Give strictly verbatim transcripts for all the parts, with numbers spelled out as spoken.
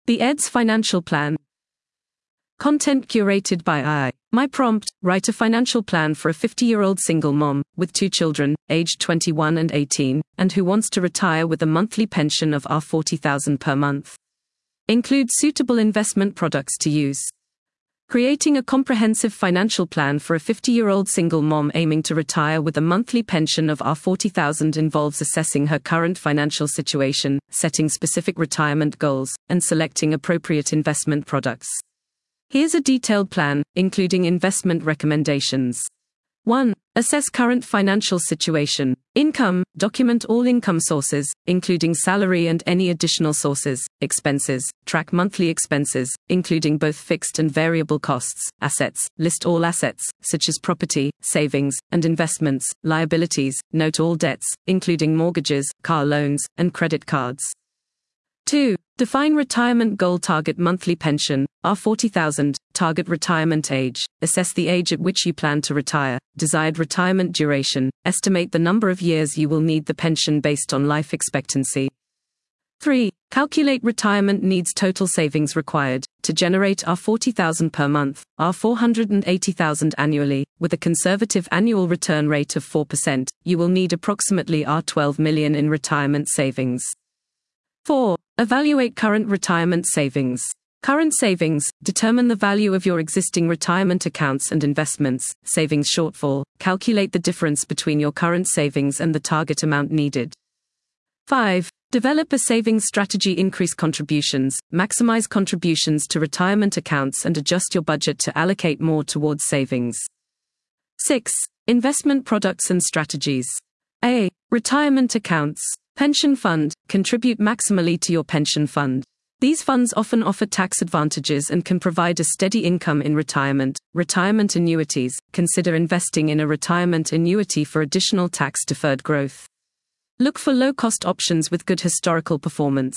The E D's Financial Plan. Content curated by I. My prompt: write a financial plan for a fifty-year-old single mom, with two children, aged twenty-one and eighteen, and who wants to retire with a monthly pension of forty thousand dollars per month. Include suitable investment products to use. Creating a comprehensive financial plan for a fifty-year-old single mom aiming to retire with a monthly pension of forty thousand dollars involves assessing her current financial situation, setting specific retirement goals, and selecting appropriate investment products. Here's a detailed plan, including investment recommendations. one. Assess current financial situation. Income. Document all income sources, including salary and any additional sources. Expenses. Track monthly expenses, including both fixed and variable costs. Assets. List all assets, such as property, savings, and investments. Liabilities. Note all debts, including mortgages, car loans, and credit cards. two. Define retirement goal. Target monthly pension, forty thousand dollars. Target retirement age. Assess the age at which you plan to retire. Desired retirement duration. Estimate the number of years you will need the pension based on life expectancy. three. Calculate retirement needs. Total savings required to generate forty thousand dollars per month, four hundred eighty thousand dollars annually, with a conservative annual return rate of four percent. You will need approximately twelve million dollars in retirement savings. four. Evaluate current retirement savings. Current savings. Determine the value of your existing retirement accounts and investments. Savings shortfall. Calculate the difference between your current savings and the target amount needed. five. Develop a savings strategy. Increase contributions. Maximize contributions to retirement accounts and adjust your budget to allocate more towards savings. six. Investment products and strategies. A. Retirement accounts. Pension fund. Contribute maximally to your pension fund. These funds often offer tax advantages and can provide a steady income in retirement. Retirement annuities. Consider investing in a retirement annuity for additional tax-deferred growth. Look for low-cost options with good historical performance.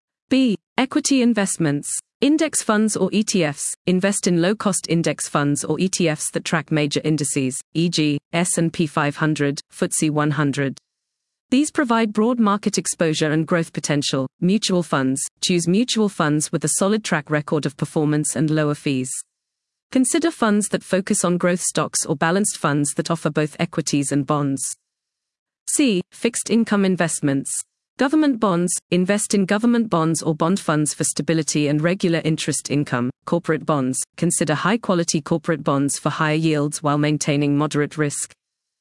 B. Equity investments. Index funds or E T Fs. Invest in low-cost index funds or E T Fs that track major indices, for example, S and P five hundred, F T S E one hundred. These provide broad market exposure and growth potential. Mutual funds. Choose mutual funds with a solid track record of performance and lower fees. Consider funds that focus on growth stocks or balanced funds that offer both equities and bonds. C. Fixed income investments. Government bonds. Invest in government bonds or bond funds for stability and regular interest income. Corporate bonds. Consider high-quality corporate bonds for higher yields while maintaining moderate risk.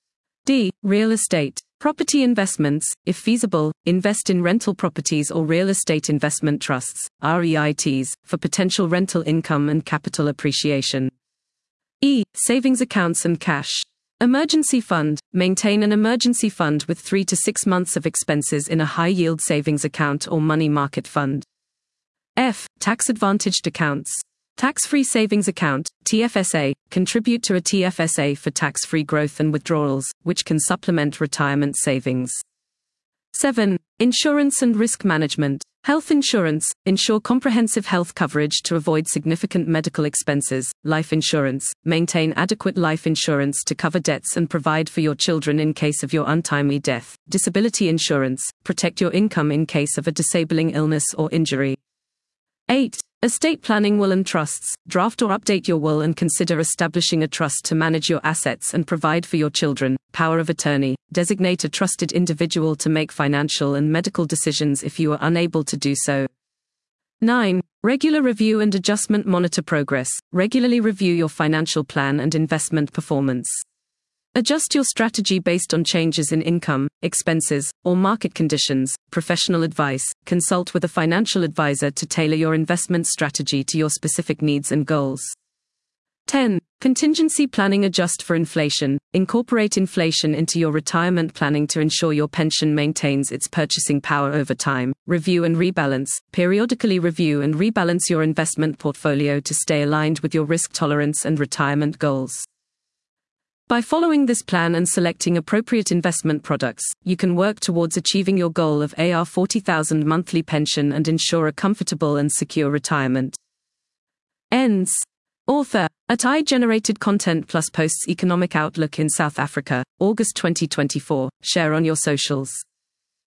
D. Real estate. Property investments. If feasible, invest in rental properties or real estate investment trusts, R E I Ts, for potential rental income and capital appreciation. E. Savings accounts and cash. Emergency fund. Maintain an emergency fund with three to six months of expenses in a high-yield savings account or money market fund. F. Tax-advantaged accounts. Tax-free savings account, T F S A. Contribute to a T F S A for tax-free growth and withdrawals, which can supplement retirement savings. seven. Insurance and risk management. Health insurance. Ensure comprehensive health coverage to avoid significant medical expenses. Life insurance. Maintain adequate life insurance to cover debts and provide for your children in case of your untimely death. Disability insurance. Protect your income in case of a disabling illness or injury. eight. Estate planning. Will and trusts. Draft or update your will and consider establishing a trust to manage your assets and provide for your children. Power of attorney. Designate a trusted individual to make financial and medical decisions if you are unable to do so. nine. Regular review and adjustment. Monitor progress. Regularly review your financial plan and investment performance. Adjust your strategy based on changes in income, expenses, or market conditions. Professional advice. Consult with a financial advisor to tailor your investment strategy to your specific needs and goals. ten. Contingency planning. Adjust for inflation. Incorporate inflation into your retirement planning to ensure your pension maintains its purchasing power over time. Review and rebalance. Periodically review and rebalance your investment portfolio to stay aligned with your risk tolerance and retirement goals. By following this plan and selecting appropriate investment products, you can work towards achieving your goal of forty thousand dollars monthly pension and ensure a comfortable and secure retirement. Ends. Author. At I generated content plus posts Economic Outlook in South Africa, August twenty twenty-four. Share on your socials.